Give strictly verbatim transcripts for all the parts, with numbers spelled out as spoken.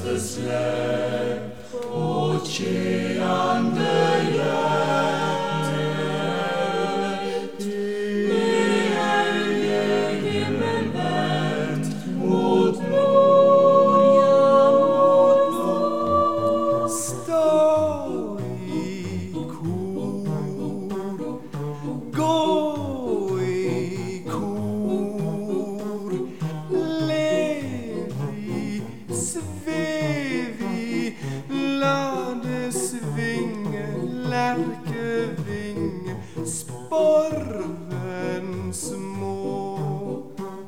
faste slett og tjenende hjerte. Med elge himmel vendt mot nord, ja, mot nord. Stå i kor, gå i kor, lev i, svev i, la det svinge, lerkevinge, sporven små,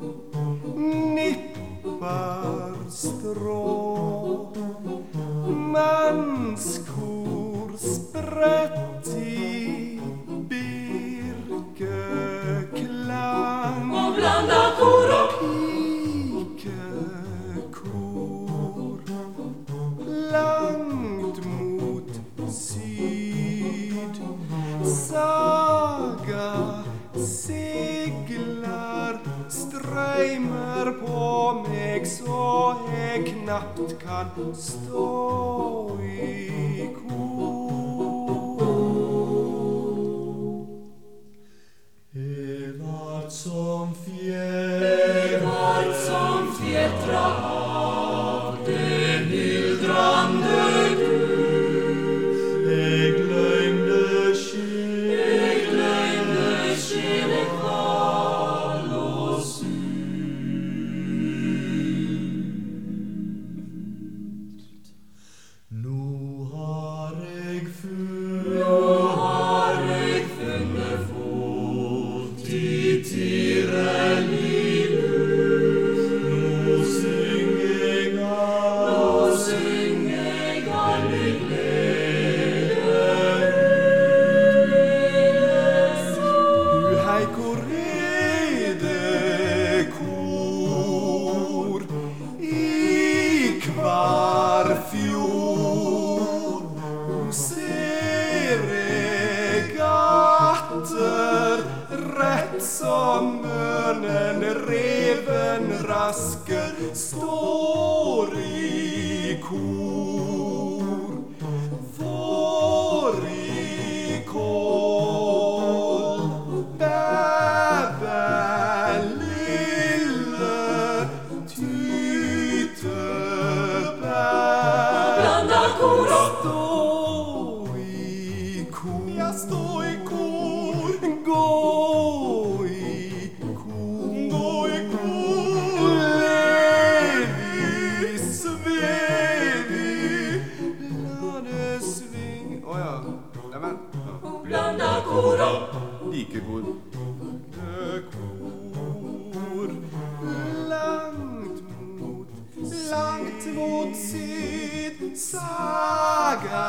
nippar strå, mannskor spredt i birkeklang, Og blanda kor og pikekor, langt mot syd. Saga seglar, strømmer på meg så jeg knapt kan stå i kor. Evart som fjell, Evart som fjetra av det myldrande Gud. Jeg gløymde sjel, jeg gløymde sjel, jeg kval og sult. Nå har jeg funnet, nå har jeg funnet fot i Tirelli lus. Nå synger jeg all, nå synger jeg all i glede ut. Du hei hvor er det kor i hver fjord. Nå ser jeg atter rett som mønen reven raske står i kor. Fårikål, bæve lille tytebær. Blanda kor og Stå i kor, ja, stå i kor, gå i kor, gå i kor, lev i, svev i, la det svinge. Å ja, neimen, blanda kor og like kor. Kor, langt mot, langt mot syd, saga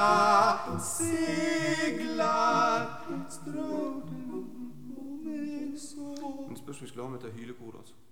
seglar, strålen på meg så. Men spørs om vi skulle ha med til hylekor, altså.